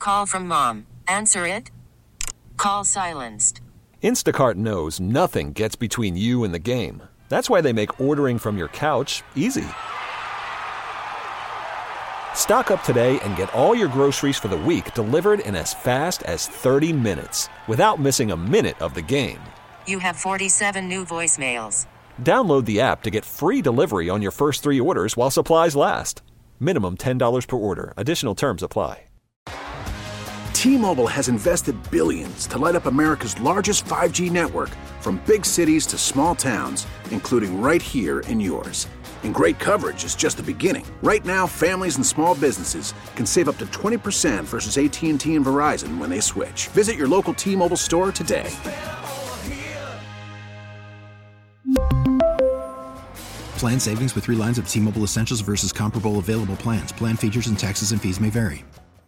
call from mom. Answer it. Call silenced. Instacart knows nothing gets between you and the game. That's why they make ordering from your couch easy. Stock up today and get all your groceries for the week delivered in as fast as 30 minutes without missing a minute of the game. You have 47 new voicemails. Download the app to get free delivery on your first 3 orders while supplies last. Minimum $10 per order. Additional terms apply. T-Mobile has invested billions to light up America's largest 5G network, from big cities to small towns, including right here in yours. And great coverage is just the beginning. Right now, families and small businesses can save up to 20% versus AT&T and Verizon when they switch. Visit your local T-Mobile store today. Plan savings with 3 lines of T-Mobile Essentials versus comparable available plans. Plan features and taxes and fees may vary.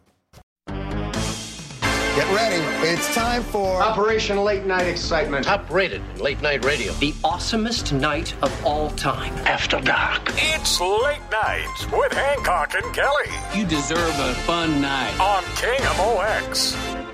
Get ready. It's time for Operation Late Night Excitement. Top rated in late night radio. The awesomest night of all time. After dark. It's Late Night with Hancock and Kelly. You deserve a fun night. On KMOX.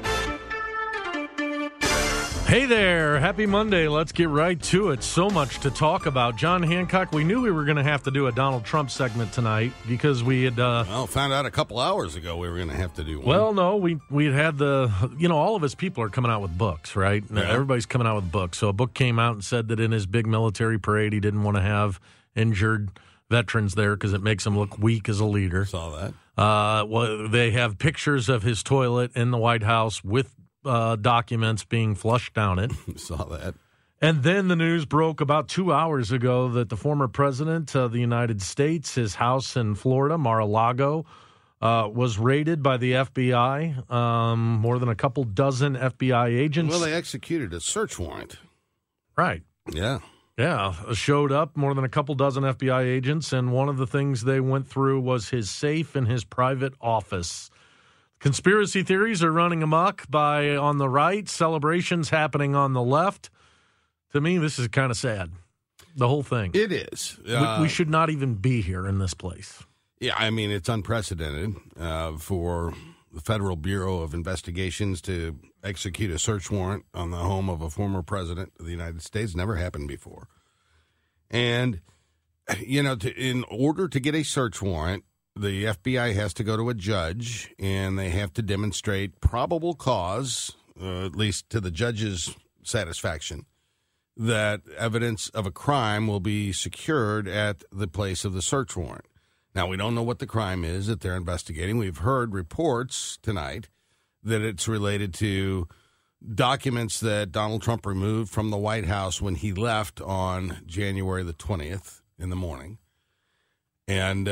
Hey there. Happy Monday. Let's get right to it. So much to talk about. John Hancock, we knew we were going to have to do a Donald Trump segment tonight because we had... found out a couple hours ago we were going to have to do one. Well, no, we had the... all of his people are coming out with books, right? Yeah. Everybody's coming out with books. So a book came out and said that in his big military parade, he didn't want to have injured veterans there because it makes him look weak as a leader. Saw that. They have pictures of his toilet in the White House with documents being flushed down it. Saw that. And then the news broke about 2 hours ago that the former president of the United States, his house in Florida, Mar-a-Lago, was raided by the FBI. More than a couple dozen FBI agents. Well, they executed a search warrant. Right. Yeah. Yeah, showed up, more than a couple dozen FBI agents, and one of the things they went through was his safe in his private office. Conspiracy theories are running amok on the right, celebrations happening on the left. To me, this is kind of sad, the whole thing. It is. We should not even be here in this place. Yeah, I mean, it's unprecedented for the Federal Bureau of Investigations to execute a search warrant on the home of a former president of the United States. Never happened before. And, in order to get a search warrant, the FBI has to go to a judge, and they have to demonstrate probable cause, at least to the judge's satisfaction, that evidence of a crime will be secured at the place of the search warrant. Now, we don't know what the crime is that they're investigating. We've heard reports tonight that it's related to documents that Donald Trump removed from the White House when he left on January the 20th in the morning. And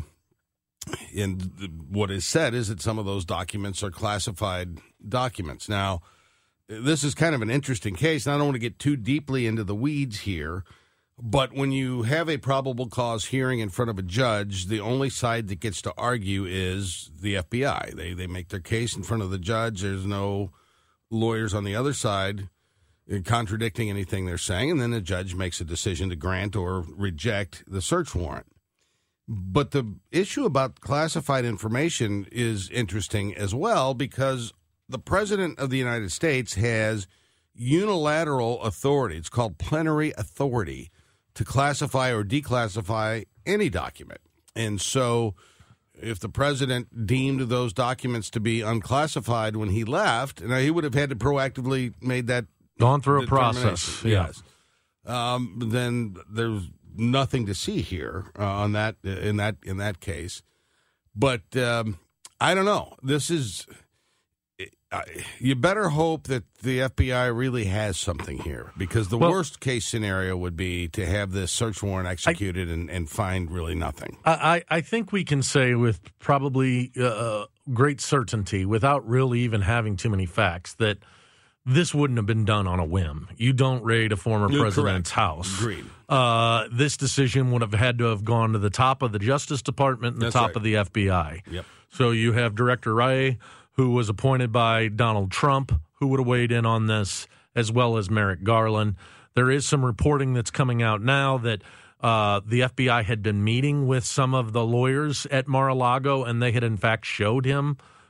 what is said is that some of those documents are classified documents. Now, this is kind of an interesting case, and I don't want to get too deeply into the weeds here, but when you have a probable cause hearing in front of a judge, the only side that gets to argue is the FBI. They make their case in front of the judge. There's no lawyers on the other side contradicting anything they're saying, and then the judge makes a decision to grant or reject the search warrant. But the issue about classified information is interesting as well, because the President of the United States has unilateral authority. It's called plenary authority to classify or declassify any document. And so if the President deemed those documents to be unclassified when he left, and he would have had to proactively made that gone through a process. Yes. Then there's nothing to see here on that in that case, but I don't know. This is you better hope that the FBI really has something here, because the worst case scenario would be to have this search warrant executed and find really nothing. I think we can say with probably great certainty, without really even having too many facts, that this wouldn't have been done on a whim. You don't raid a former president's house. Agreed. This decision would have had to have gone to the top of the Justice Department and the top of the FBI. Yep. So you have Director Wray, who was appointed by Donald Trump, who would have weighed in on this, as well as Merrick Garland. There is some reporting that's coming out now that the FBI had been meeting with some of the lawyers at Mar-a-Lago, and they had in fact showed him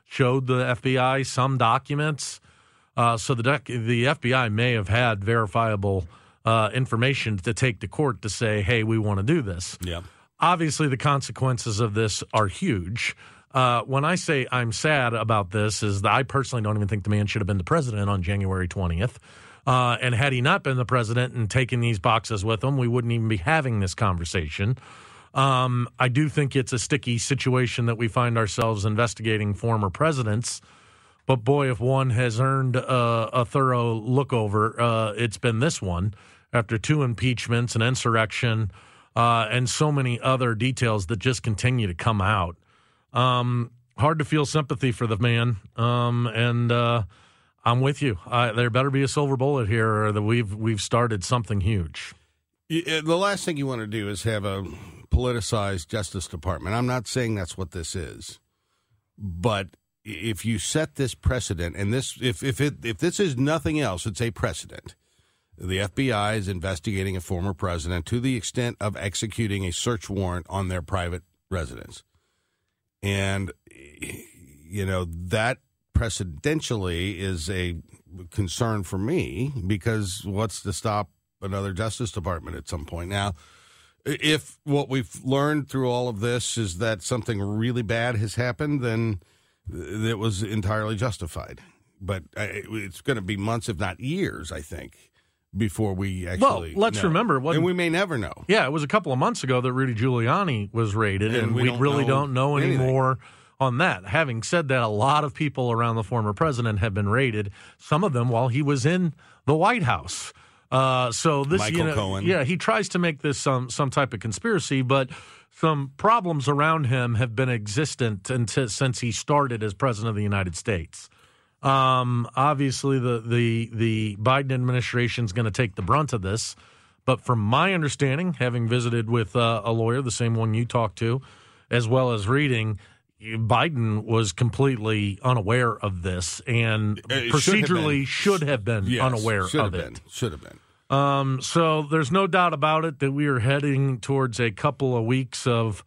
showed the FBI some documents. So the FBI may have had verifiable information to take to court to say, hey, we want to do this. Yeah. Obviously, the consequences of this are huge. When I say I'm sad about this, is that I personally don't even think the man should have been the president on January 20th. And had he not been the president and taken these boxes with him, we wouldn't even be having this conversation. I do think it's a sticky situation that we find ourselves investigating former presidents. But, boy, if one has earned a thorough look over, it's been this one after 2 impeachments, an insurrection, and so many other details that just continue to come out. Hard to feel sympathy for the man, and I'm with you. There better be a silver bullet here, or that we've started something huge. The last thing you want to do is have a politicized Justice Department. I'm not saying that's what this is, but if you set this precedent, and this, if this is nothing else, it's a precedent. The FBI is investigating a former president to the extent of executing a search warrant on their private residence. And, that precedentially is a concern for me, because what's to stop another Justice Department at some point? Now, if what we've learned through all of this is that something really bad has happened, then it was entirely justified. But it's going to be months, if not years, I think, before we actually let's know. Remember. And we may never know. Yeah, it was a couple of months ago that Rudy Giuliani was raided, and we really don't know anymore on that. Having said that, a lot of people around the former president have been raided, some of them while he was in the White House. So this, Michael Cohen. Yeah, he tries to make this some type of conspiracy, but some problems around him have been existent since he started as president of the United States. Obviously, the Biden administration is going to take the brunt of this, but from my understanding, having visited with a lawyer, the same one you talked to, as well as reading, Biden was completely unaware of this and procedurally should have been unaware of it. Should have been. So there's no doubt about it that we are heading towards a couple of weeks of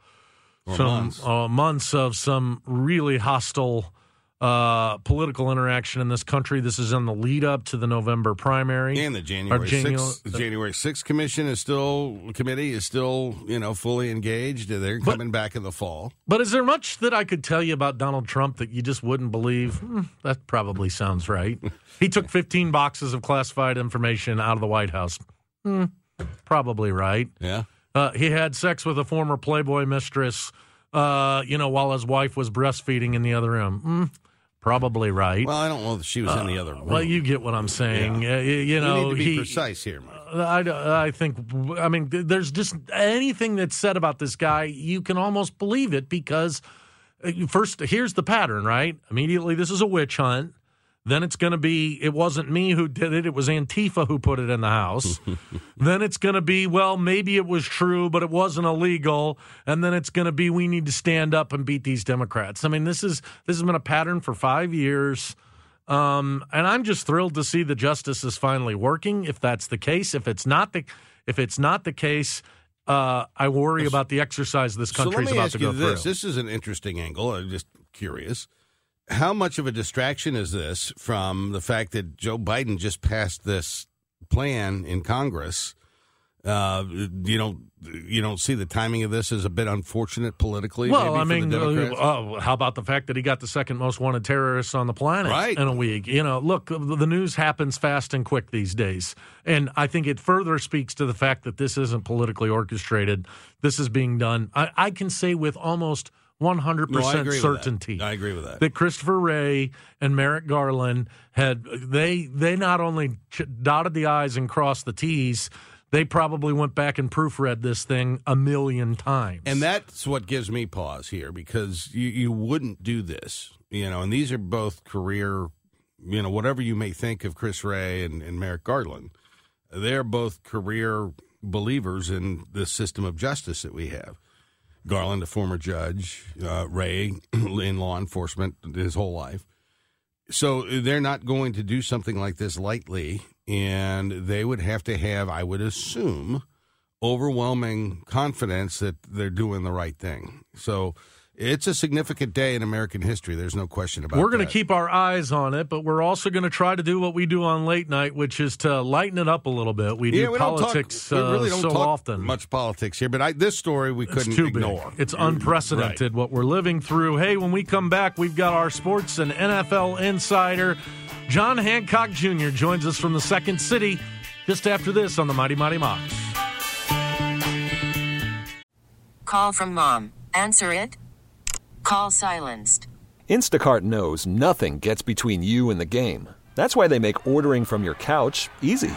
months of some really hostile political interaction in this country. This is in the lead up to the November primary. And the January 6th committee is still, fully engaged. They're coming back in the fall. But is there much that I could tell you about Donald Trump that you just wouldn't believe? That probably sounds right. He took 15 boxes of classified information out of the White House. Probably right. Yeah. He had sex with a former Playboy mistress, while his wife was breastfeeding in the other room. Probably right. Well, I don't know that she was in the other room. Well, you get what I'm saying. Yeah. You need to be precise here, Mike. I think, there's just anything that's said about this guy, you can almost believe it because, first, here's the pattern, right? Immediately, this is a witch hunt. Then it's going to be, it wasn't me who did it. It was Antifa who put it in the house. Then it's going to be, well, maybe it was true, but it wasn't illegal. And then it's going to be, we need to stand up and beat these Democrats. This has been a pattern for 5 years. And I'm just thrilled to see the justice is finally working. If that's the case, if it's not the case, I worry about the exercise this country is about to go through. This is an interesting angle. I'm just curious. How much of a distraction is this from the fact that Joe Biden just passed this plan in Congress? You don't see the timing of this as a bit unfortunate politically? Well, maybe for the Democrats? How about the fact that he got the second most wanted terrorist on the planet in a week? Look, the news happens fast and quick these days. And I think it further speaks to the fact that this isn't politically orchestrated. This is being done. I can say with almost 100% certainty. I agree with that. That Christopher Wray and Merrick Garland they not only dotted the I's and crossed the T's, they probably went back and proofread this thing a million times. And that's what gives me pause here, because you wouldn't do this, and these are both career, whatever you may think of Chris Wray and Merrick Garland, they're both career believers in the system of justice that we have. Garland, a former judge, Wray in law enforcement his whole life. So they're not going to do something like this lightly, and they would have to have, I would assume, overwhelming confidence that they're doing the right thing. So It's a significant day in American history. There's no question about it. We're going to keep our eyes on it, but we're also going to try to do what we do on late night, which is to lighten it up a little bit. We do politics we really don't so talk often. Much politics here, but this story we couldn't ignore. It's unprecedented what we're living through. Hey, when we come back, we've got our sports and NFL insider, John Hancock Jr. joins us from the Second City just after this on the Mighty Mighty Mocs. Call from mom. Answer it. Call silenced. Instacart knows nothing gets between you and the game. That's why they make ordering from your couch easy.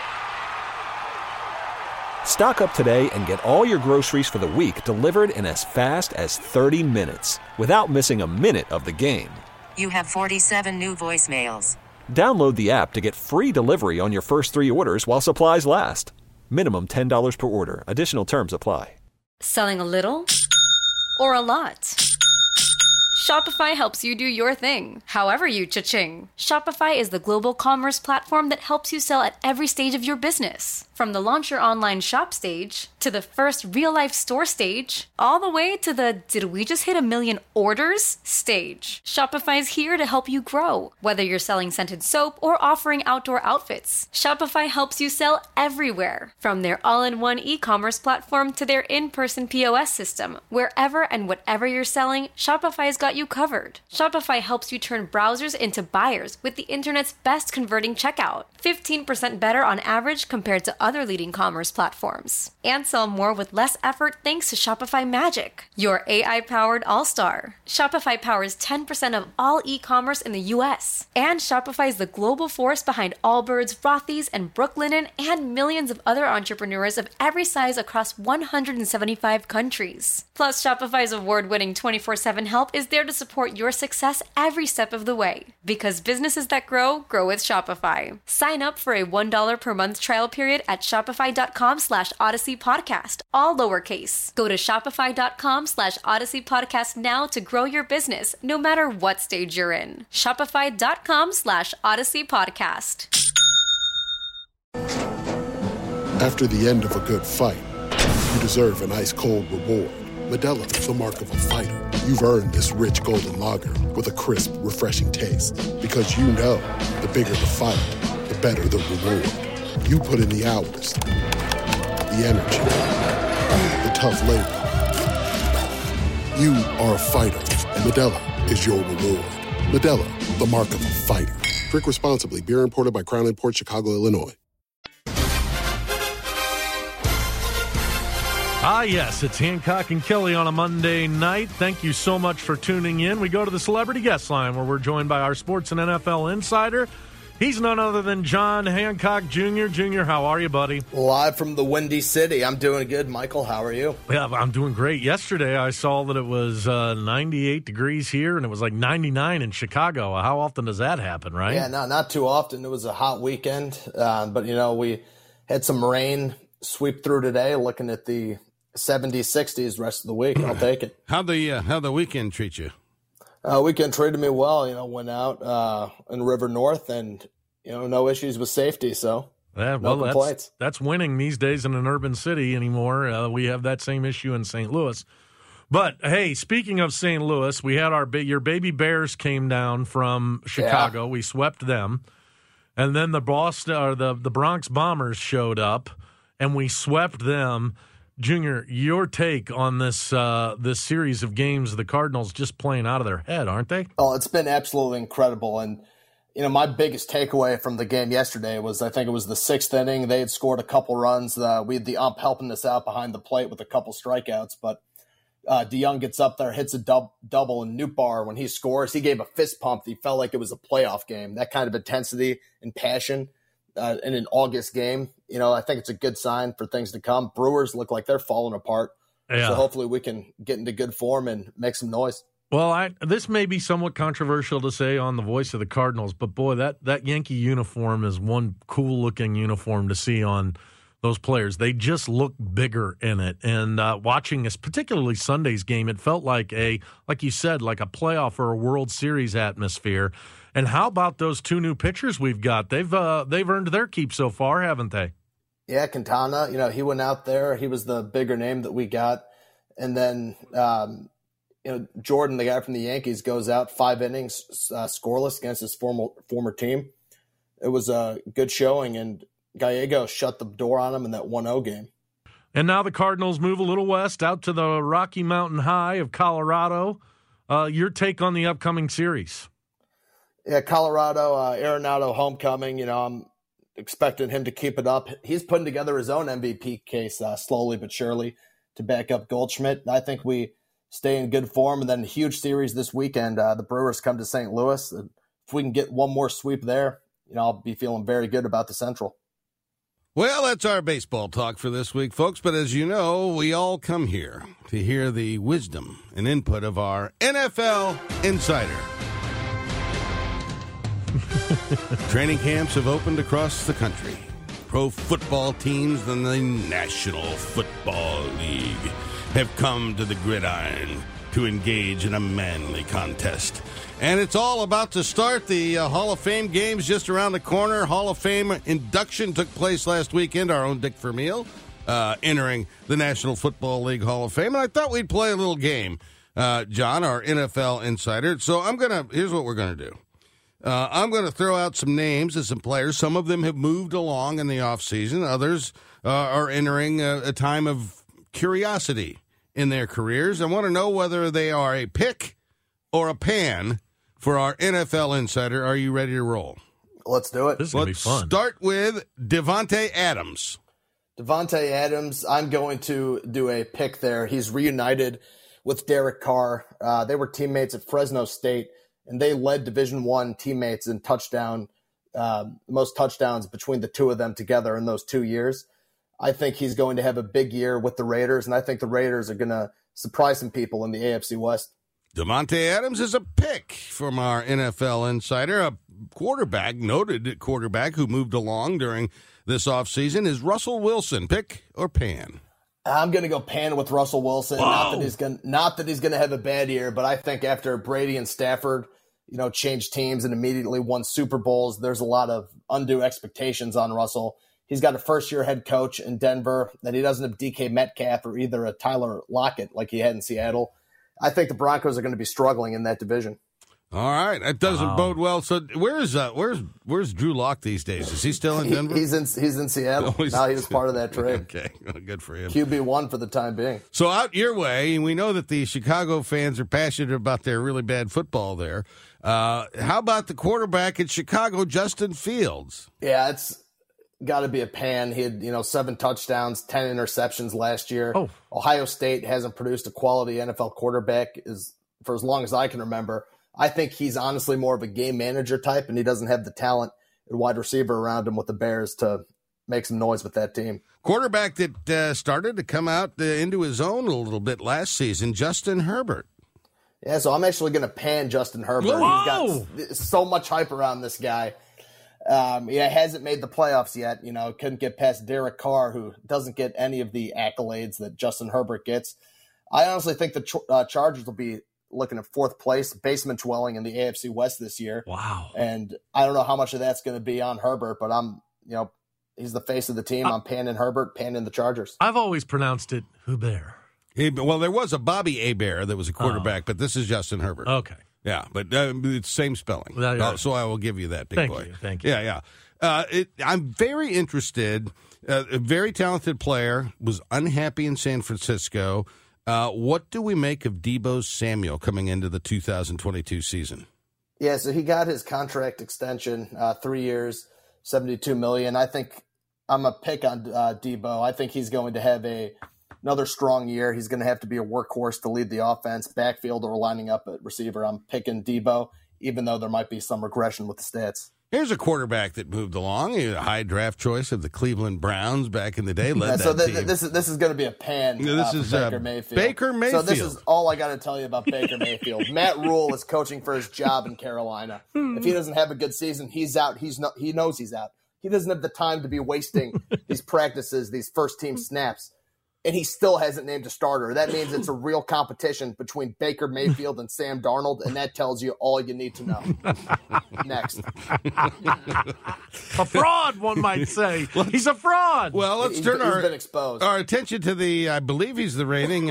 Stock up today and get all your groceries for the week delivered in as fast as 30 minutes without missing a minute of the game. You have 47 new voicemails. Download the app to get free delivery on your first 3 orders while supplies last. Minimum $10 per order. Additional terms apply. Selling a little or a lot? Shopify helps you do your thing, however you cha-ching. Shopify is the global commerce platform that helps you sell at every stage of your business. From the launch your online shop stage, to the first real-life store stage, all the way to the did we just hit 1 million orders stage. Shopify's here to help you grow. Whether you're selling scented soap or offering outdoor outfits, Shopify helps you sell everywhere. From their all-in-one e-commerce platform to their in-person POS system, wherever and whatever you're selling, Shopify's got you covered. Shopify helps you turn browsers into buyers with the internet's best converting checkout. 15% better on average compared to other leading commerce platforms. And sell more with less effort thanks to Shopify Magic, your AI-powered all-star. Shopify powers 10% of all e-commerce in the U.S. And Shopify is the global force behind Allbirds, Rothy's, and Brooklinen, and millions of other entrepreneurs of every size across 175 countries. Plus, Shopify's award-winning 24/7 help is there to support your success every step of the way. Because businesses that grow, grow with Shopify. Sign up for a $1 per month trial period at shopify.com/Odyssey Podcast, all lowercase. Go to shopify.com/Odyssey Podcast now to grow your business, no matter what stage you're in. Shopify.com/Odyssey Podcast. After the end of a good fight, you deserve an ice-cold reward. Modelo is the mark of a fighter. You've earned this rich golden lager with a crisp, refreshing taste. Because you know, the bigger the fight, the better the reward. You put in the hours, the energy, the tough labor. You are a fighter, and Modelo is your reward. Modelo, the mark of a fighter. Drink responsibly. Beer imported by Crown Imports, Chicago, Illinois. Ah, yes, it's Hancock and Kelly on a Monday night. Thank you so much for tuning in. We go to the Celebrity Guest Line where we're joined by our sports and NFL insider. He's none other than John Hancock Jr. Jr., how are you, buddy? Live from the Windy City. I'm doing good. Michael, how are you? Yeah, I'm doing great. Yesterday I saw that it was 98 degrees here and it was like 99 in Chicago. How often does that happen, right? Yeah, no, not too often. It was a hot weekend. But, you know, we had some rain sweep through today, looking at the 70s, 60s rest of the week. I'll take it. How'd the weekend treat you? Weekend treated me well. You know, went out in River North and, you know, no issues with safety. So yeah, well, no complaints. That's winning these days in an urban city anymore. We have that same issue in St. Louis. But, hey, speaking of St. Louis, we had your baby Bears came down from Chicago. Yeah. We swept them. And then the Bronx Bombers showed up, and we swept them. Junior, your take on this this series of games, the Cardinals just playing out of their head, aren't they? Oh, it's been absolutely incredible. And, you know, my biggest takeaway from the game yesterday was I think it was the 6th inning. They had scored a couple runs. We had the ump helping us out behind the plate with a couple strikeouts. But DeYoung gets up there, hits a double, and Nootbaar, when he scores, he gave a fist pump. He felt like it was a playoff game. That kind of intensity and passion in an August game. You know, I think it's a good sign for things to come. Brewers look like they're falling apart. Yeah. So hopefully we can get into good form and make some noise. Well, this may be somewhat controversial to say on the voice of the Cardinals, but boy, that Yankee uniform is one cool-looking uniform to see on those players. They just look bigger in it. And watching this, particularly Sunday's game, it felt like like you said, like a playoff or a World Series atmosphere. And how about those two new pitchers we've got? They've earned their keep so far, haven't they? Yeah, Quintana, you know, he went out there. He was the bigger name that we got. And then, Jordan, the guy from the Yankees, goes out 5 innings scoreless against his former team. It was a good showing, and Gallego shut the door on him in that 1-0 game. And now the Cardinals move a little west out to the Rocky Mountain High of Colorado. Your take on the upcoming series? Yeah, Colorado, Arenado homecoming. I'm expecting him to keep it up. He's putting together his own MVP case slowly but surely to back up Goldschmidt. I think we stay in good form, and then a huge series this weekend. The Brewers come to St. Louis. If we can get one more sweep there, I'll be feeling very good about the Central. Well, that's our baseball talk for this week, folks. But as you know, we all come here to hear the wisdom and input of our NFL insider. Training camps have opened across the country. Pro football teams in the National Football League have come to the gridiron to engage in a manly contest. And it's all about to start. The Hall of Fame games just around the corner. Hall of Fame induction took place last weekend. Our own Dick Vermeil entering the National Football League Hall of Fame. And I thought we'd play a little game, John, our NFL insider. So here's what we're going to do. I'm going to throw out some names of some players. Some of them have moved along in the offseason. Others are entering a time of curiosity in their careers. I want to know whether they are a pick or a pan for our NFL insider. Are you ready to roll? Let's do it. This is going to be fun. Start with Davante Adams. Davante Adams, I'm going to do a pick there. He's reunited with Derek Carr. They were teammates at Fresno State, and they led Division I teammates in most touchdowns between the two of them together in those 2 years. I think he's going to have a big year with the Raiders, and I think the Raiders are going to surprise some people in the AFC West. Davante Adams is a pick from our NFL insider. A noted quarterback who moved along during this offseason is Russell Wilson. Pick or pan? I'm going to go pan with Russell Wilson. Not that he's going to have a bad year, but I think after Brady and Stafford, changed teams and immediately won Super Bowls, there's a lot of undue expectations on Russell. He's got a first-year head coach in Denver, that he doesn't have DK Metcalf or either a Tyler Lockett like he had in Seattle. I think the Broncos are going to be struggling in that division. All right, that doesn't bode well. So where's Drew Lock these days? Is he still in Denver? He's in Seattle. Now he's part of that trade. Okay, good for him. QB1 for the time being. So out your way, we know that the Chicago fans are passionate about their really bad football there. How about the quarterback in Chicago, Justin Fields? Yeah, it's got to be a pan. He had 7 touchdowns, 10 interceptions last year. Oh. Ohio State hasn't produced a quality NFL quarterback for as long as I can remember. I think he's honestly more of a game manager type, and he doesn't have the talent and wide receiver around him with the Bears to make some noise with that team. Quarterback that started to come out into his own a little bit last season, Justin Herbert. Yeah, so I'm actually going to pan Justin Herbert. Whoa! He's got so much hype around this guy. Hasn't made the playoffs yet. Couldn't get past Derek Carr, who doesn't get any of the accolades that Justin Herbert gets. I honestly think the Chargers will be looking at 4th place, basement dwelling in the AFC West this year. Wow. And I don't know how much of that's going to be on Herbert, but he's the face of the team. I'm panning Herbert, panning the Chargers. I've always pronounced it Hubert. Well, there was a Bobby Hebert that was a quarterback, but this is Justin Herbert. Okay. Yeah, but it's same spelling. So I will give you that, big boy. Thank you. Yeah. I'm very interested. A very talented player, was unhappy in San Francisco. What do we make of Deebo Samuel coming into the 2022 season? Yeah, so he got his contract extension, 3 years, $72 million. I think I'm a pick on Deebo. I think he's going to have another strong year. He's going to have to be a workhorse to lead the offense, backfield, or lining up at receiver. I'm picking Deebo, even though there might be some regression with the stats. Here's a quarterback that moved along. He was a high draft choice of the Cleveland Browns back in the day. This is going to be a pan for Baker Mayfield. Baker Mayfield. So this is all I got to tell you about Baker Mayfield. Matt Rule is coaching for his job in Carolina. If he doesn't have a good season, he's out. He knows he's out. He doesn't have the time to be wasting these practices, these first-team snaps. and he still hasn't named a starter. That means it's a real competition between Baker Mayfield and Sam Darnold, and that tells you all you need to know. Next. A fraud, one might say. He's a fraud. Well, let's turn been exposed. our attention to the, I believe he's the reigning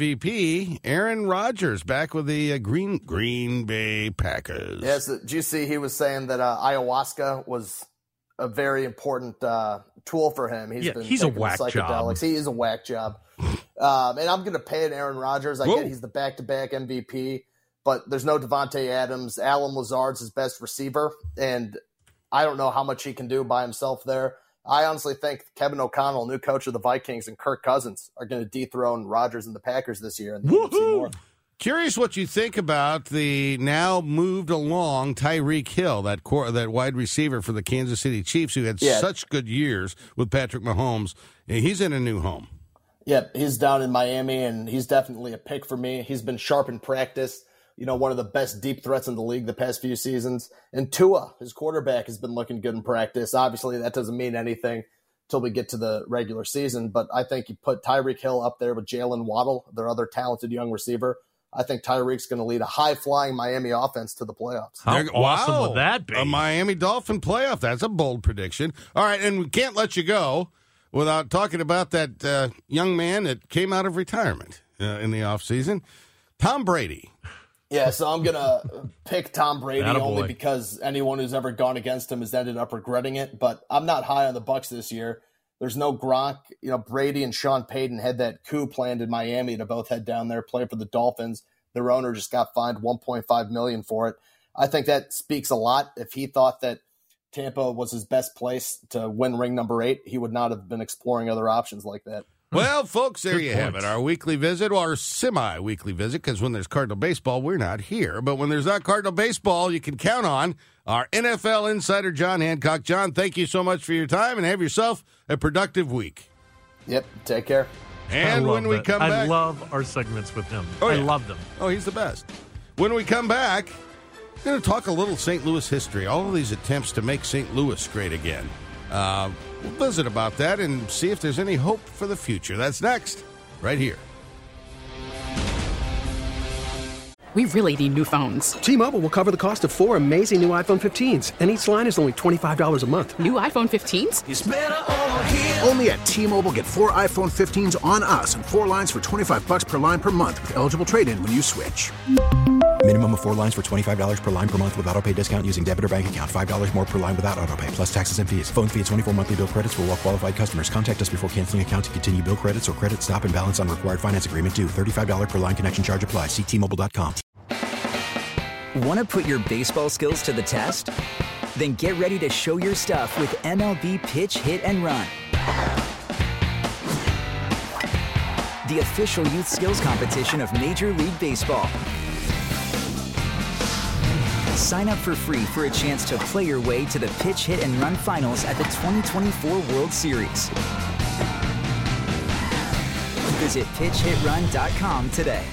MVP, Aaron Rodgers, back with the Green Bay Packers. Yes, did you see he was saying that ayahuasca was a very important tool for him. He's a whack job. He is a whack job. And I'm going to pay it Aaron Rodgers. I get he's the back-to-back MVP, but there's no Devontae Adams. Allen Lazard's his best receiver, and I don't know how much he can do by himself there. I honestly think Kevin O'Connell, new coach of the Vikings, and Kirk Cousins are going to dethrone Rodgers and the Packers this year. And Curious what you think about the now moved along Tyreek Hill, that wide receiver for the Kansas City Chiefs, who had such good years with Patrick Mahomes. He's in a new home. Yeah, he's down in Miami, and he's definitely a pick for me. He's been sharp in practice. One of the best deep threats in the league the past few seasons. And Tua, his quarterback, has been looking good in practice. Obviously, that doesn't mean anything until we get to the regular season, but I think you put Tyreek Hill up there with Jalen Waddle, their other talented young receiver. I think Tyreek's going to lead a high-flying Miami offense to the playoffs. How awesome would that be? A Miami Dolphin playoff. That's a bold prediction. All right, and we can't let you go without talking about that young man that came out of retirement in the offseason, Tom Brady. Yeah, so I'm going to pick Tom Brady only Attaboy. because anyone who's ever gone against him has ended up regretting it. But I'm not high on the Bucs this year. There's no Gronk. Brady and Sean Payton had that coup planned in Miami to both head down there, play for the Dolphins. Their owner just got fined $1.5 million for it. I think that speaks a lot. If he thought that Tampa was his best place to win ring number 8, he would not have been exploring other options like that. Well, folks, there you have it. Our weekly visit, or our semi-weekly visit, because when there's Cardinal baseball, we're not here. But when there's not Cardinal baseball, you can count on our NFL insider, John Hancock. John, thank you so much for your time, and have yourself a productive week. Yep, take care. And when we come back... I love our segments with him. Oh, yeah. I love them. Oh, he's the best. When we come back, we're going to talk a little St. Louis history, all of these attempts to make St. Louis great again. We'll visit about that and see if there's any hope for the future. That's next, right here. We really need new phones. T-Mobile will cover the cost of 4 amazing new iPhone 15s, and each line is only $25 a month. New iPhone 15s? It's better over here. Only at T-Mobile, get 4 iPhone 15s on us and 4 lines for $25 per line per month with eligible trade-in when you switch. Minimum of 4 lines for $25 per line per month with autopay discount using debit or bank account. $5 more per line without autopay, plus taxes and fees. Phone fee at 24 monthly bill credits for well-qualified customers. Contact us before canceling account to continue bill credits or credit stop and balance on required finance agreement due. $35 per line connection charge applies. See T-Mobile.com. Want to put your baseball skills to the test? Then get ready to show your stuff with MLB Pitch, Hit, and Run. The official youth skills competition of Major League Baseball. Sign up for free for a chance to play your way to the Pitch, Hit, and Run finals at the 2024 World Series. Visit pitchhitrun.com today.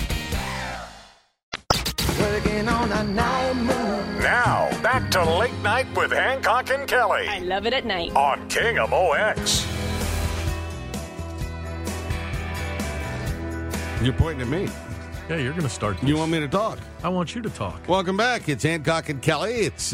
Working on a night move. Now, back to Late Night with Hancock and Kelly. I love it at night. On King of OX. You're pointing at me. Yeah, you're going to start this. You want me to talk? I want you to talk. Welcome back. It's Hancock and Kelly. It's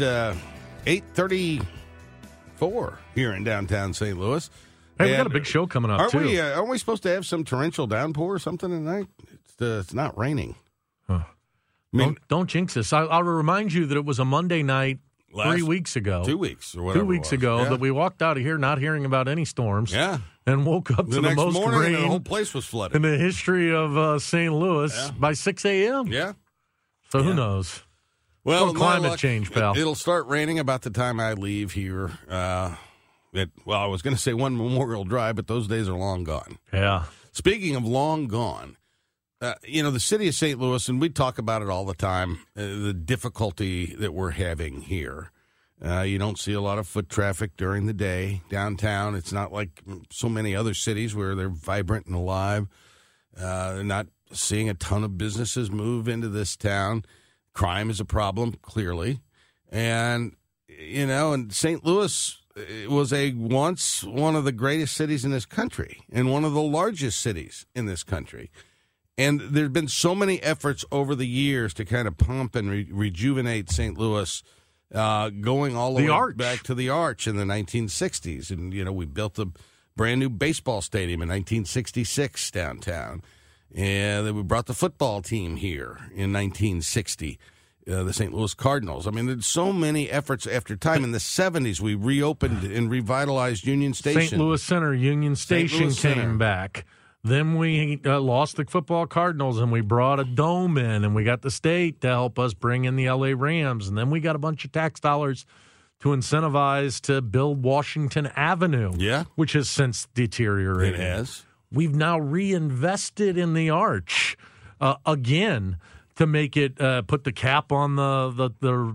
8:34 here in downtown St. Louis. Hey, we got a big show coming up, too. Aren't we supposed to have some torrential downpour or something tonight? It's not raining. Huh. Don't jinx this. I'll remind you that it was a Monday night 3 weeks ago. 2 weeks or whatever. 2 weeks ago that we walked out of here not hearing about any storms. Yeah. And woke up to the most rain. The whole place was flooded. In the history of St. Louis by 6 a.m. Yeah. So who knows? Well, climate change, pal. It'll start raining about the time I leave here. I was going to say one Memorial Drive, but those days are long gone. Yeah. Speaking of long gone, the city of St. Louis, and we talk about it all the time, the difficulty that we're having here. You don't see a lot of foot traffic during the day downtown. It's not like so many other cities where they're vibrant and alive. They're not seeing a ton of businesses move into this town. Crime is a problem, clearly. And, in St. Louis, was once one of the greatest cities in this country and one of the largest cities in this country. And there have been so many efforts over the years to kind of pump and rejuvenate St. Louis, going all the way back to the Arch in the 1960s. And, we built a brand new baseball stadium in 1966 downtown. And then we brought the football team here in 1960. The St. Louis Cardinals. I mean, there's so many efforts after time. In the 70s, we reopened and revitalized Union Station. St. Louis Center, Union Station came back. Then we lost the football Cardinals, and we brought a dome in, and we got the state to help us bring in the L.A. Rams. And then we got a bunch of tax dollars to incentivize to build Washington Avenue, which has since deteriorated. It has. We've now reinvested in the Arch again, to make it put the cap on the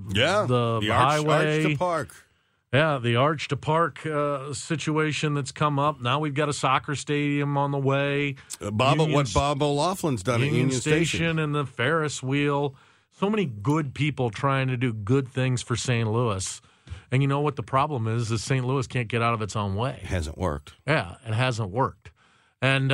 highway. Arch to Park. Yeah, the Arch to Park situation that's come up. Now we've got a soccer stadium on the way. What Bob O'Loughlin's done at Union Station and the Ferris wheel. So many good people trying to do good things for St. Louis. And you know what the problem is St. Louis can't get out of its own way. It hasn't worked. Yeah, it hasn't worked. And,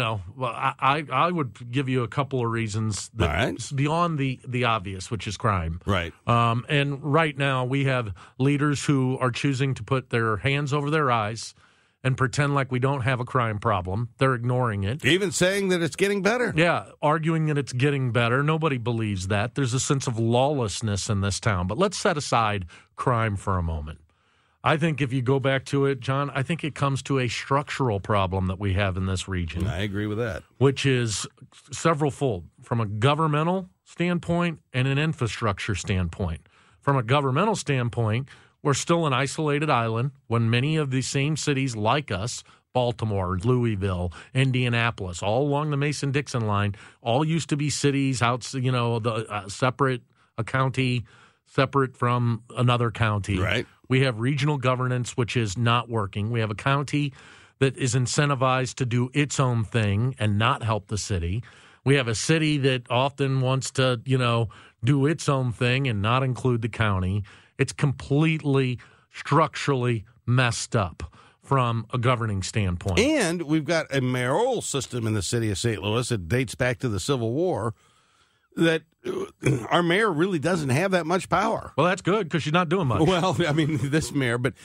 I would give you a couple of reasons that beyond the obvious, which is crime. Right. And right now we have leaders who are choosing to put their hands over their eyes and pretend like we don't have a crime problem. They're ignoring it. Even saying that it's getting better. Yeah, arguing that it's getting better. Nobody believes that. There's a sense of lawlessness in this town. But let's set aside crime for a moment. I think if you go back to it, John, I think it comes to a structural problem that we have in this region. I agree with that. Which is several-fold, from a governmental standpoint and an infrastructure standpoint. From a governmental standpoint, we're still an isolated island when many of the same cities like us, Baltimore, Louisville, Indianapolis, all along the Mason-Dixon line, all used to be cities separate, a county separate from another county. Right. We have regional governance, which is not working. We have a county that is incentivized to do its own thing and not help the city. We have a city that often wants to, do its own thing and not include the county. It's completely structurally messed up from a governing standpoint. And we've got a mayoral system in the city of St. Louis that dates back to the Civil War that our mayor really doesn't have that much power. Well, that's good because she's not doing much. Well, I mean, this mayor, but,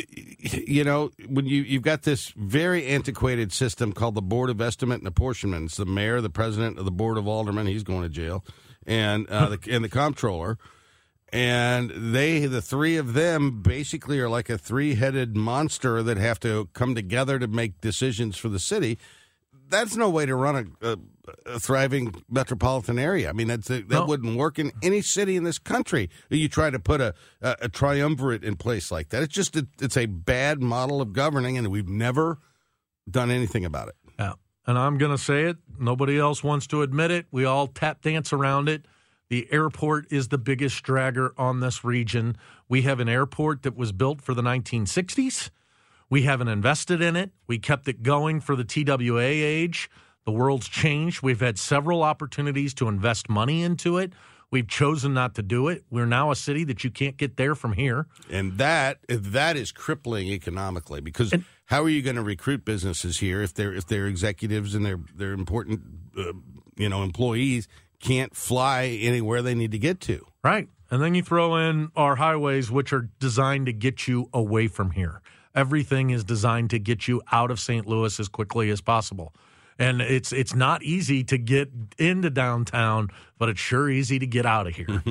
when you've got this very antiquated system called the Board of Estimate and Apportionment. It's the mayor, the president of the Board of Aldermen, he's going to jail, and the comptroller. And the three of them basically are like a three-headed monster that have to come together to make decisions for the city. That's no way to run a thriving metropolitan area. I mean, that wouldn't work in any city in this country. You try to put a triumvirate in place like that. It's just it's a bad model of governing, and we've never done anything about it. Yeah, and I'm going to say it. Nobody else wants to admit it. We all tap dance around it. The airport is the biggest dragger on this region. We have an airport that was built for the 1960s. We haven't invested in it. We kept it going for the TWA age. The world's changed. We've had several opportunities to invest money into it. We've chosen not to do it. We're now a city that you can't get there from here. And that is crippling economically because how are you going to recruit businesses here if their executives and their important employees can't fly anywhere they need to get to? Right. And then you throw in our highways, which are designed to get you away from here. Everything is designed to get you out of St. Louis as quickly as possible. And it's not easy to get into downtown, but it's sure easy to get out of here.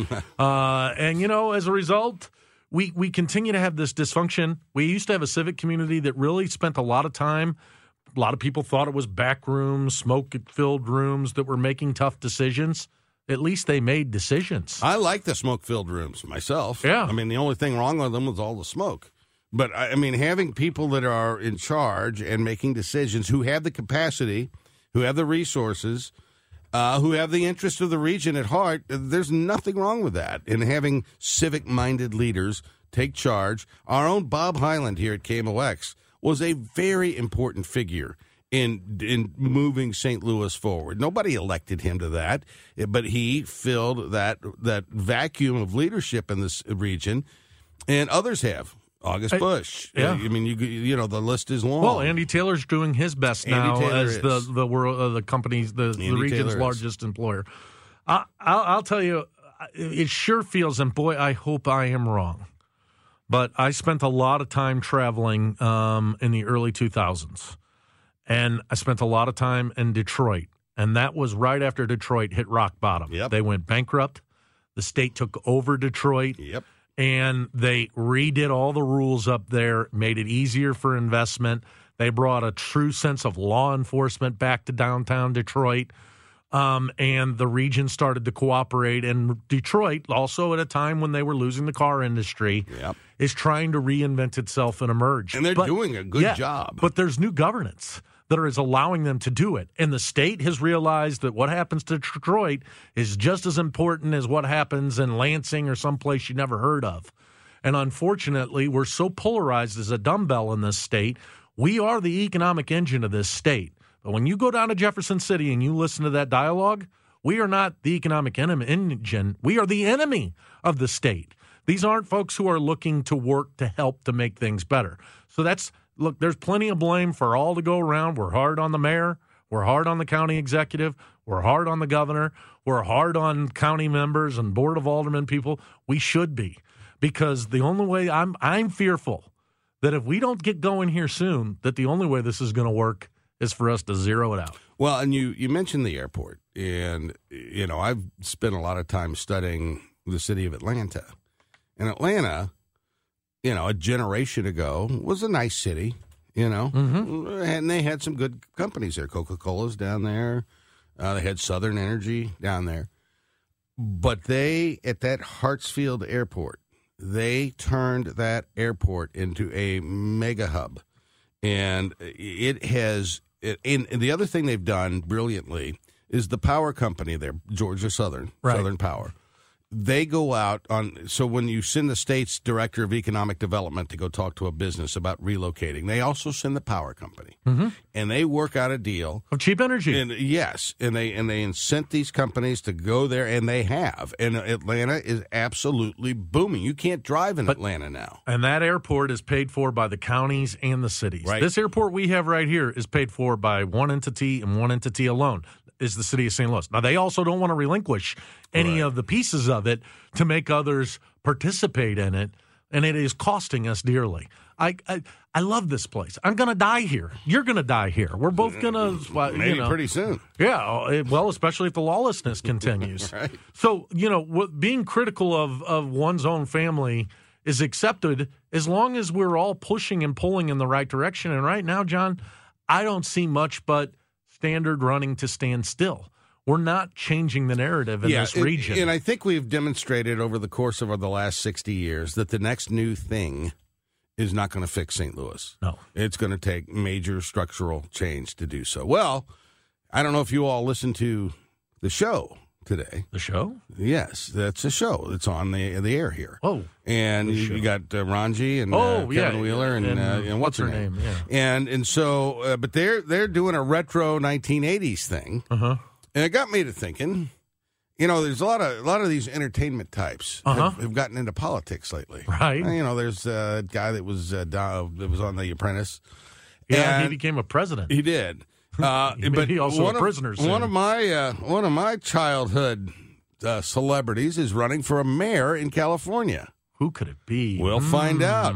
As a result, we continue to have this dysfunction. We used to have a civic community that really spent a lot of time. A lot of people thought it was back rooms, smoke-filled rooms that were making tough decisions. At least they made decisions. I like the smoke-filled rooms myself. Yeah. I mean, the only thing wrong with them was all the smoke. But, I mean, having people that are in charge and making decisions who have the capacity, who have the resources, who have the interest of the region at heart, there's nothing wrong with that. And having civic-minded leaders take charge. Our own Bob Hyland here at KMOX was a very important figure in moving St. Louis forward. Nobody elected him to that, but he filled that vacuum of leadership in this region, and others have. August Bush. Yeah. I mean, you know, the list is long. Well, Andy Taylor's doing his best now as the world, the company's, the region's largest employer. I'll tell you, it sure feels, and boy, I hope I am wrong, but I spent a lot of time traveling in the early 2000s, and I spent a lot of time in Detroit, and that was right after Detroit hit rock bottom. Yep. They went bankrupt. The state took over Detroit. Yep. And they redid all the rules up there, made it easier for investment. They brought a true sense of law enforcement back to downtown Detroit. And the region started to cooperate. And Detroit, also at a time when they were losing the car industry, is trying to reinvent itself and emerge. And they're doing a good job. But there's new governance that is allowing them to do it. And the state has realized that what happens to Detroit is just as important as what happens in Lansing or someplace you never heard of. And unfortunately, we're so polarized as a dumbbell in this state. We are the economic engine of this state. But when you go down to Jefferson City and you listen to that dialogue, we are not the economic engine. We are the enemy of the state. These aren't folks who are looking to work to help to make things better. So look, there's plenty of blame for all to go around. We're hard on the mayor. We're hard on the county executive. We're hard on the governor. We're hard on county members and board of aldermen people. We should be, because the only way I'm fearful that if we don't get going here soon, that the only way this is going to work is for us to zero it out. Well, and you mentioned the airport, and you know, I've spent a lot of time studying the city of Atlanta. And Atlanta, you know, a generation ago was a nice city, you know, and they had some good companies there. Coca-Cola's down there. They had Southern Energy down there. But they, at that Hartsfield airport, they turned that airport into a mega hub. And it has, and the other thing they've done brilliantly is the power company there, Georgia Southern, Southern Power. They go out on, so when you send the state's director of economic development to go talk to a business about relocating, they also send the power company, and they work out a deal of cheap energy. And yes, and they incent these companies to go there, and they have. And Atlanta is absolutely booming. You can't drive in Atlanta now. And that airport is paid for by the counties and the cities. Right. This airport we have right here is paid for by one entity and one entity alone. Is the city of St. Louis. Now, they also don't want to relinquish any of the pieces of it to make others participate in it, and it is costing us dearly. I love this place. I'm going to die here. You're going to die here. We're both going to... Maybe pretty soon. Yeah, well, especially if the lawlessness continues. Right. So, you know, being critical of one's own family is accepted as long as we're all pushing and pulling in the right direction. And right now, John, I don't see much but standard running to stand still. We're not changing the narrative in this region. And I think we've demonstrated over the course of the last 60 years that the next new thing is not going to fix St. Louis. No. It's going to take major structural change to do so. Well, I don't know if you all listened to the show today. The show? Yes, that's a show that's on the air here. Oh. And you got Ranji and Kevin Wheeler and what's her name? Yeah. And so, but they're doing a retro 1980s thing. Uh-huh. And it got me to thinking, you know, there's a lot of these entertainment types have gotten into politics lately. Right. You know, there's a guy that was on The Apprentice. Yeah, he became a president. He did. But he also a prisoner. One of my childhood celebrities is running for a mayor in California. Who could it be? We'll find out.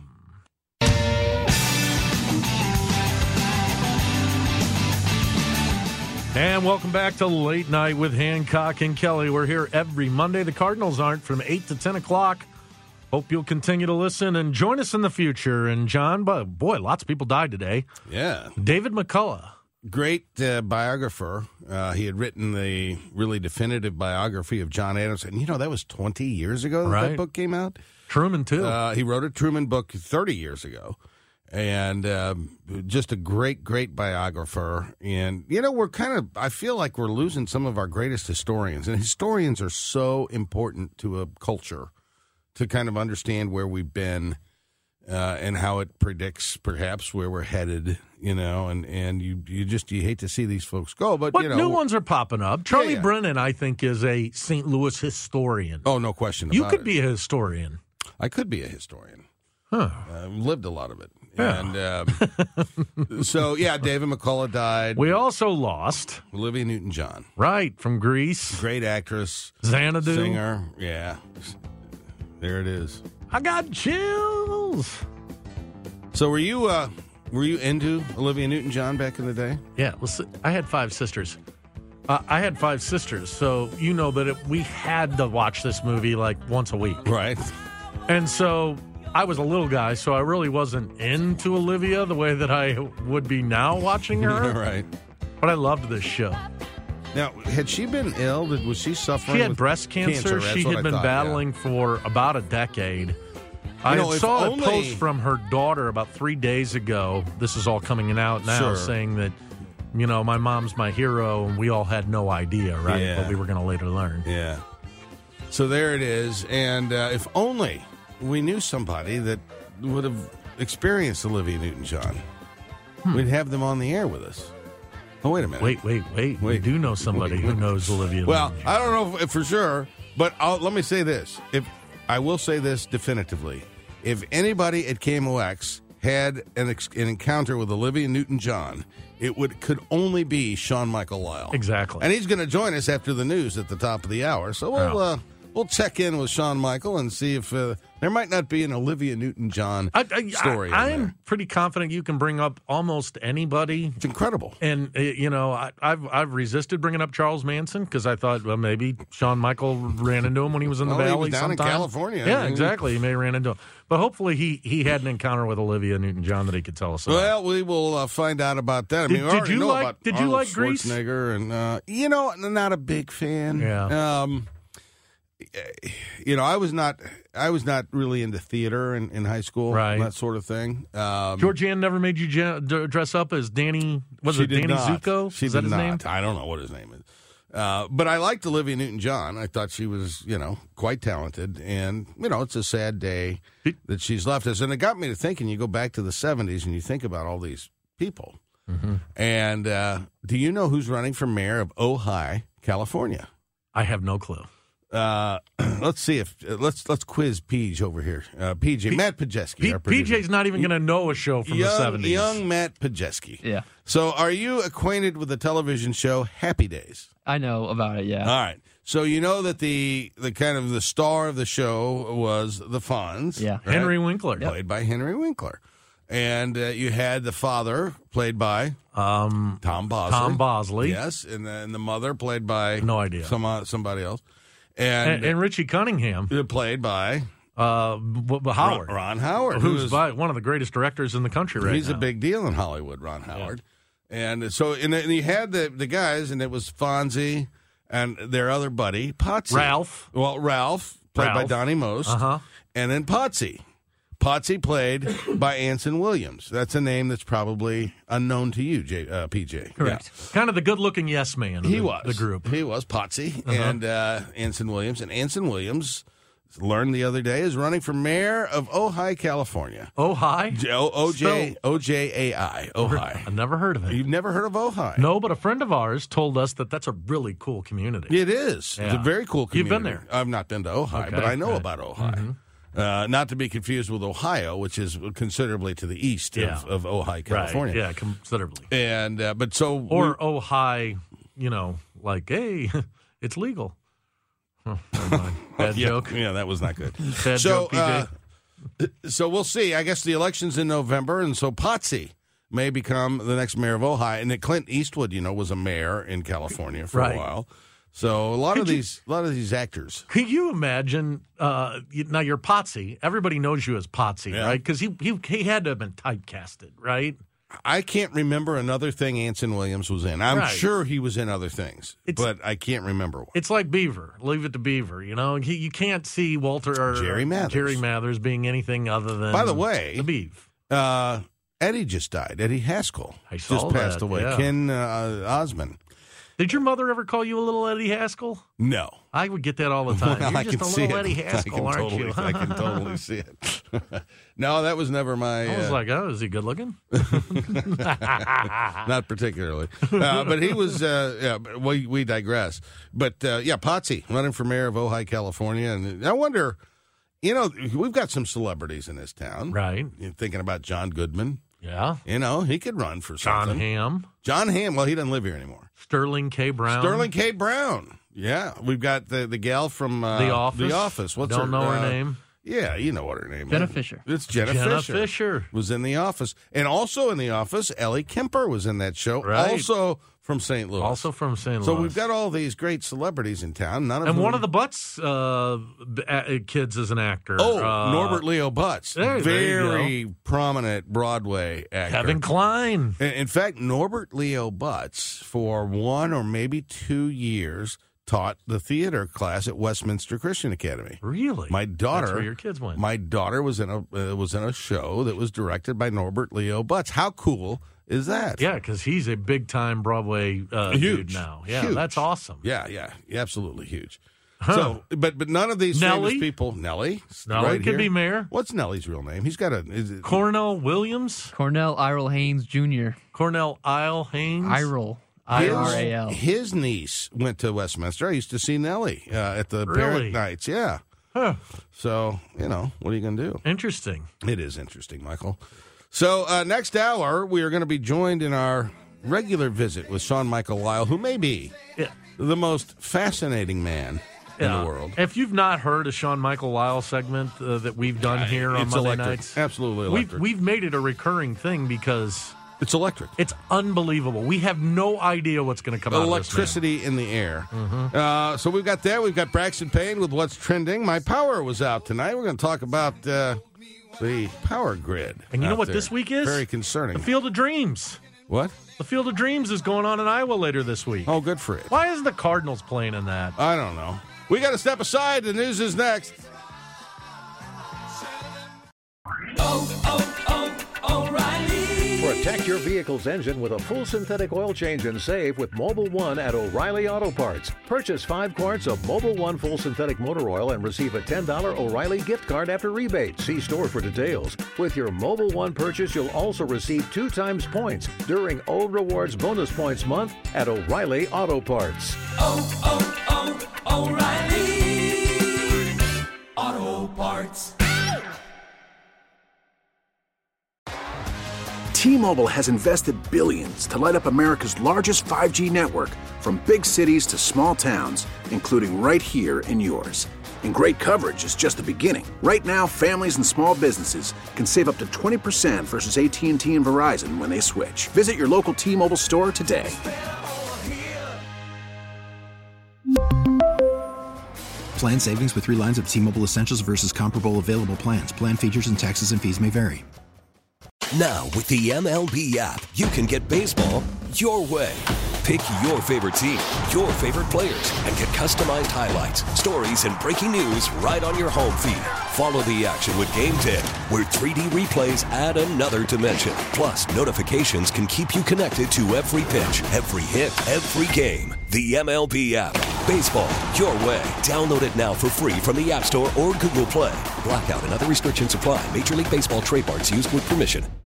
And welcome back to Late Night with Hancock and Kelly. We're here every Monday. The Cardinals aren't, from 8 to 10 o'clock. Hope you'll continue to listen and join us in the future. And, John, boy, lots of people died today. Yeah. David McCullough. Great biographer. He had written the really definitive biography of John Adams. And, you know, that was 20 years ago that book came out. Truman, too. He wrote a Truman book 30 years ago. And just a great, great biographer. And, you know, I feel like we're losing some of our greatest historians. And historians are so important to a culture to kind of understand where we've been and how it predicts perhaps where we're headed, you know. And you hate to see these folks go. But you know, new ones are popping up. Charlie Brennan, I think, is a St. Louis historian. Oh, no question about it. You could be a historian. I could be a historian. Lived a lot of it. Yeah. And so, David McCullough died. We also lost Olivia Newton-John. Right, from Grease. Great actress. Xanadu. Singer. Yeah. There it is. I got chills. So were you into Olivia Newton-John back in the day? Yeah. Well, I had 5 sisters. I had 5 sisters, so you know that we had to watch this movie like once a week. Right. And so I was a little guy, so I really wasn't into Olivia the way that I would be now watching her. Right. But I loved this show. Now, had she been ill? Was she suffering? She had breast cancer. She had been battling for about a decade. I saw a post from her daughter about 3 days ago. This is all coming out now, saying that, my mom's my hero, and we all had no idea, right? Yeah. But we were going to later learn. Yeah. So there it is. And if only we knew somebody that would have experienced Olivia Newton-John, we'd have them on the air with us. Oh, wait a minute. Wait. We do know somebody who knows Olivia Well, Newton-John. I don't know if for sure, but let me say this. I will say this definitively. If anybody at KMOX had an encounter with Olivia Newton-John, it could only be Sean Michael Lyle. Exactly. And he's going to join us after the news at the top of the hour. So we'll check in with Sean Michael and see if there might not be an Olivia Newton-John story. I'm pretty confident you can bring up almost anybody. It's incredible. And, I've resisted bringing up Charles Manson because I thought, well, maybe Sean Michael ran into him when he was in the Valley he was down sometime. in California. Yeah, exactly. He may have ran into him. But hopefully he had an encounter with Olivia Newton-John that he could tell us about. Well, we will find out about that. We already know about Did you like Grease? Schwarzenegger and, not a big fan. Yeah. I was not really into theater in high school, right? That sort of thing. Georgianne never made you dress up as Danny. Was it Danny Zuko? Is that his name? I don't know what his name is. But I liked Olivia Newton-John. I thought she was, quite talented. And, it's a sad day that she's left us. And it got me to thinking, you go back to the 70s and you think about all these people. Mm-hmm. And do you know who's running for mayor of Ojai, California? I have no clue. Let's see if let's quiz Peej over here. PJ Matt Pajeski. PJ's not even going to know a show from the 70s. Young Matt Pajeski. Yeah. So, are you acquainted with the television show Happy Days? I know about it. Yeah. All right. So you know that the kind of the star of the show was the Fonz. Yeah. Right? Henry Winkler, played by Henry Winkler, and you had the father played by Tom Bosley. Tom Bosley. Yes, and the mother played by somebody else. And Richie Cunningham played by Howard. Ron Howard, who's one of the greatest directors in the country right now. He's a big deal in Hollywood, Ron Howard. And so and you had the guys, and it was Fonzie and their other buddy, Potsy. Ralph. Well, Ralph, played by Donnie Most. And then Potsy. Potsy played by Anson Williams. That's a name that's probably unknown to you, PJ. Correct. Yeah. Kind of the good-looking yes man of the group. He was, Potsy, and Anson Williams. And Anson Williams, learned the other day, is running for mayor of Ojai, California. Ojai? O-J-A-I. Ojai. I've never heard of it. You've never heard of Ojai? No, but a friend of ours told us that that's a really cool community. It is. Yeah. It's a very cool community. You've been there? I've not been to Ojai, but I know about Ojai. Mm-hmm. Not to be confused with Ohio, which is considerably to the east of Ojai, California. Right. Yeah, considerably. And Ojai, like, hey, it's legal. Oh, never mind. Bad joke. Yeah, that was not good. Bad joke, PJ. So we'll see. I guess the election's in November, and so Potsy may become the next mayor of Ojai. And Clint Eastwood, was a mayor in California for a while. So a lot of these actors. Could you imagine? Now you're Potsy. Everybody knows you as Potsy, right? Because he had to have been typecasted, right? I can't remember another thing Anson Williams was in. I'm sure he was in other things, but I can't remember one. It's like Beaver. Leave it to Beaver. You can't see Walter or Jerry Mathers being anything other than. By the way, the Beav. Eddie just died. Eddie Haskell just passed away. Yeah. Ken Osmond. Did your mother ever call you a little Eddie Haskell? No. I would get that all the time. Well, You're just a little Eddie Haskell, aren't you? I can totally see it. No, that was never my... I was like, is he good looking? Not particularly. But he was... we digress. But, Potsy, running for mayor of Ojai, California. And I wonder... You know, we've got some celebrities in this town. Right. You're thinking about John Goodman. Yeah. You know, he could run for something. John Hamm. Well, he doesn't live here anymore. Sterling K. Brown. Yeah. We've got the gal from The Office. The Office. What's Don't know her name. Yeah, you know what her name is. Jenna Fisher. It's Jenna Fisher. Was in The Office. And also in The Office, Ellie Kemper was in that show. Right. Also from St. Louis. So we've got all these great celebrities in town. One of the Butts kids is an actor. Norbert Leo Butts. There Very prominent Broadway actor. Kevin Kline. In fact, Norbert Leo Butts, for 1 or maybe 2 years, taught the theater class at Westminster Christian Academy. Really? My daughter. That's where your kids went. My daughter was in a show that was directed by Norbert Leo Butts. How cool is that? Yeah, because he's a big time Broadway dude now. Yeah, huge. That's awesome. Yeah, absolutely huge. Huh. So, but none of these famous people. Nellie could here. be mayor. What's Nellie's real name? He's got Cornell Williams. Cornell Irel Haynes Jr. Cornell Isle Haynes. Irel. IRAL. His niece went to Westminster. I used to see Nellie at the parent nights. Yeah. Huh. So, what are you going to do? Interesting. It is interesting, Michael. So, next hour, we are going to be joined in our regular visit with Sean Michael Lyle, who may be the most fascinating man in the world. If you've not heard a Sean Michael Lyle segment that we've done here on Monday nights, absolutely electric. We've made it a recurring thing because it's electric. It's unbelievable. We have no idea what's going to come out of this. Electricity in the air. Mm-hmm. So we've got that. We've got Braxton Payne with What's Trending. My power was out tonight. We're going to talk about the power grid. And you know what there. this week is? Very concerning. The Field of Dreams. What? The Field of Dreams is going on in Iowa later this week. Oh, good for it. Why isn't the Cardinals playing in that? I don't know. We got to step aside. The news is next. O'Reilly. Protect your vehicle's engine with a full synthetic oil change and save with Mobil 1 at O'Reilly Auto Parts. Purchase 5 quarts of Mobil 1 full synthetic motor oil and receive a $10 O'Reilly gift card after rebate. See store for details. With your Mobil 1 purchase, you'll also receive 2 times points during O Rewards Bonus Points Month at O'Reilly Auto Parts. O'Reilly Auto Parts. T-Mobile has invested billions to light up America's largest 5G network, from big cities to small towns, including right here in yours. And great coverage is just the beginning. Right now, families and small businesses can save up to 20% versus AT&T and Verizon when they switch. Visit your local T-Mobile store today. Plan savings with 3 lines of T-Mobile Essentials versus comparable available plans. Plan features and taxes and fees may vary. Now, with the MLB app, you can get baseball your way. Pick your favorite team, your favorite players, and get customized highlights, stories, and breaking news right on your home feed. Follow the action with Game 10, where 3D replays add another dimension. Plus, notifications can keep you connected to every pitch, every hit, every game. The MLB app. Baseball your way. Download it now for free from the App Store or Google Play. Blackout and other restrictions apply. Major League Baseball trademarks used with permission.